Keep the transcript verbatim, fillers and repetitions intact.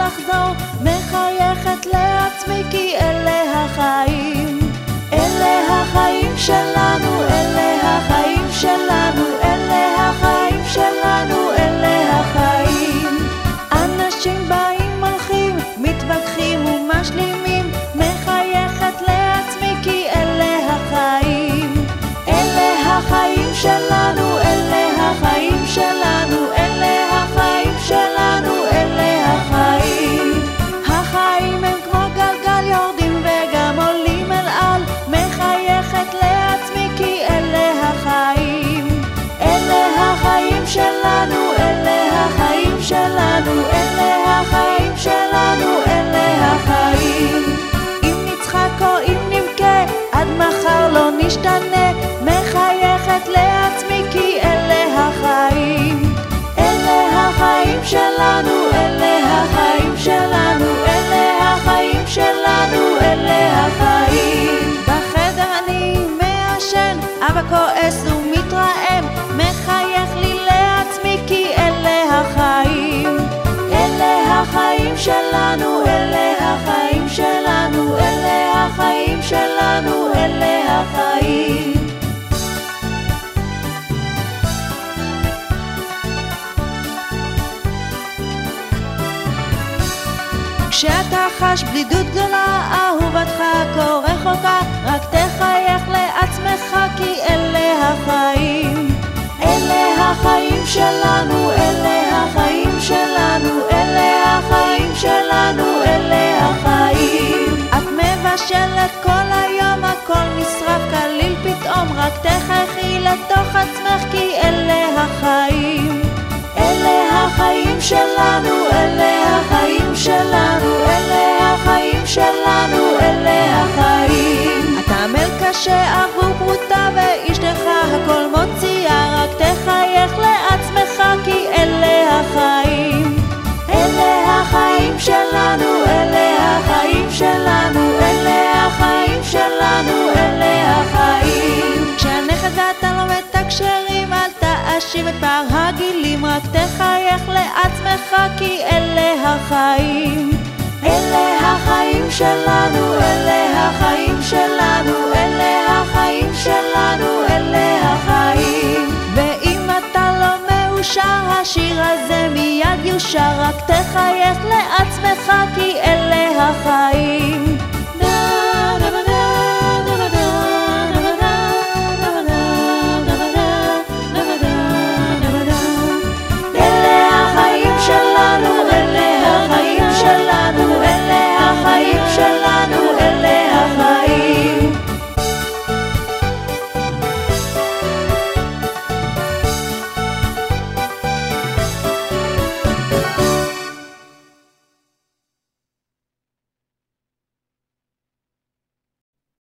לחזור, מחייכת לעצמי כי אלה החיים. אלה החיים שלנו, אלה החיים שלנו, אלה החיים שלנו, אלה החיים. אנשים באים הולכים, מתווכחים ומשלימים, מחייכת לעצמי כי אלה החיים. אלה החיים שלנו, אלה החיים שלנו, אלה החיים שלנו, אלה החיים. החיים הם כמו גלגל, יורדים וגם עולים אל על, מחייכת לעצמי כי אלה החיים. אלה החיים שלנו, אלה החיים שלנו, אלה החיים שלנו, אלה החיים. אם נצחק או אם נבכה, עד מחר לא נשתנה, מחייכת לעצמי כי אלה החיים. אלה החיים שלנו, אלה החיים שלנו, אלה החיים שלנו, אלה החיים. בחדר אני מעשן, אבא כועס ומתרעם, מחייך לי לעצמי כי אלה החיים. אלה החיים שלנו, אלה החיים שלנו, אלה החיים שלנו, אלה החיים. כשאתה חש בדידות גדולה, אהובתך כה רחוקה, רק תחייך לעצמך כי אלה החיים. אלה החיים שלנו, אלה החיים שלנו, אלה החיים שלנו, אלה החיים. את מבשלת כל היום, הכל נשרף כליל פתאום, רק תחייכי לתוך עצמך כי אלה החיים. אלה החיים שלנו, אלה החיים שלנו, אלה החיים שלנו, אלה החיים. אתה עמל קשה עבור פרוטה ואשתך הכל מוציאה, רק תחייך לעצמך כי אלה החיים. אלה החיים שלנו, אלה החיים שלנו, אלה החיים שלנו, אלה החיים. כשהנכד ואתה לא מתקשרים, אל תאשים את פער הגילים, רק תחייך לעצמך כי אלה החיים. אלה החיים שלנו, אלה החיים שלנו, אלה החיים שלנו, אלה החיים. ואם אתה לא מאושר, השיר הזה מיד יושר, רק תחייך לעצמך כי אלה החיים.